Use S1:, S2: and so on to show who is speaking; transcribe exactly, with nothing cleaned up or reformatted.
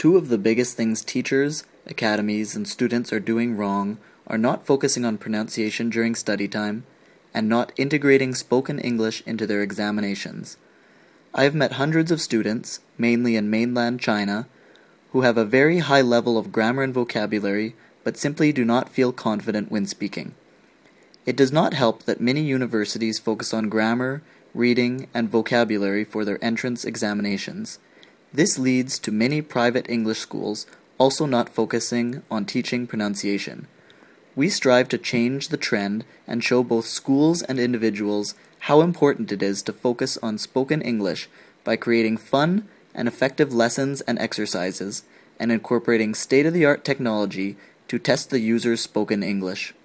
S1: Two of the biggest things teachers, academies, and students are doing wrong are not focusing on pronunciation during study time and not integrating spoken English into their examinations. I have met hundreds of students, mainly in mainland China, who have a very high level of grammar and vocabulary but simply do not feel confident when speaking. It does not help that many universities focus on grammar, reading, and vocabulary for their entrance examinations. This leads to many private English schools also not focusing on teaching pronunciation. We strive to change the trend and show both schools and individuals how important it is to focus on spoken English by creating fun and effective lessons and exercises and incorporating state-of-the-art technology to test the user's spoken English.